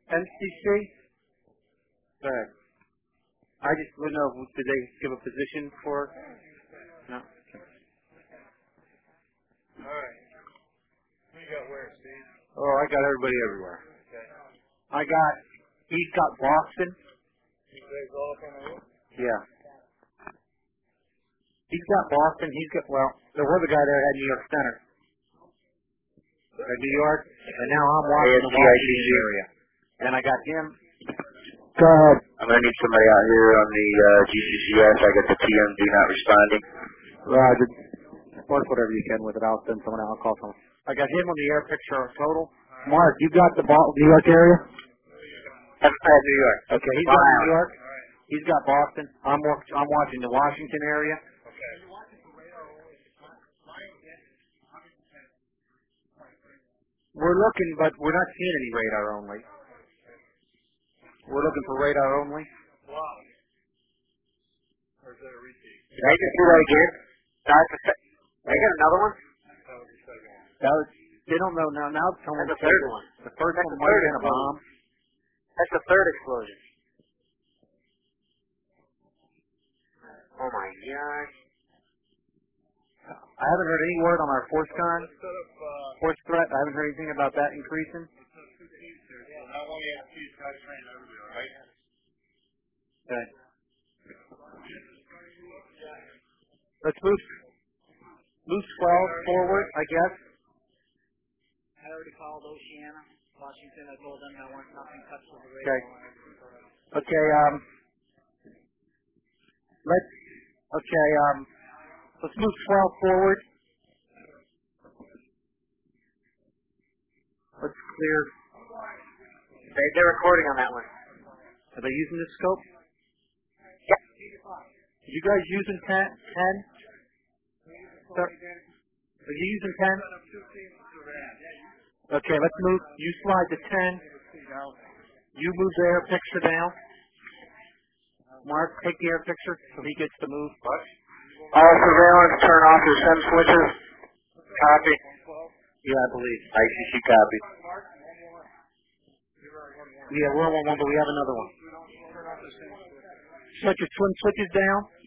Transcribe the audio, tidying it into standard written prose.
MCC? Go ahead. I just want to know, did they give a position for? No. All right. Who you got where, Steve? Oh, I got everybody everywhere. Okay. He's got Boston. He plays all up on the roof? Yeah. He's got Boston. There was a guy there that had New York Center. New York, and now I'm watching the Washington area. And I got him. Go ahead. I'm going to need somebody out here on the GCCS. I got the TM do not responding. Roger. Work whatever you can with it. I'll send someone out. I'll call someone. I got him on the air picture total. Mark, you got the New York area? I have New York. Okay, he's got New York. He's got Boston. I'm watching the Washington area. We're looking, but we're not seeing any radar only. We're looking for radar only. Wow. Or is that a repeat? Can I just do that again? I got another one? That was the second one. They don't know now. Now someone That's the third one. The first one might have been a bomb. That's the third explosion. Oh my gosh. I haven't heard any word on our force con. Let's set up, Force threat. I haven't heard anything about that increasing. let's set up 2 teams here. So not only have 2 guys trained over there, right? Okay. Let's move 12 forward, I guess. I already called Oceana, Washington. I told them I want nothing touched with the Okay. radar. Okay. Let's move 12 forward. Let's clear. They're recording on that one. Are they using this scope? Yep. Are you guys using 10? Are you using 10? Okay, let's move. You slide to 10. You move the air picture down. Mark, take the air picture so he gets to move. What? All surveillance, turn off your SIM switches. Copy. Yeah, I believe. ICC copy. Yeah, we're on one, but we have another one. Shut your twin switches down.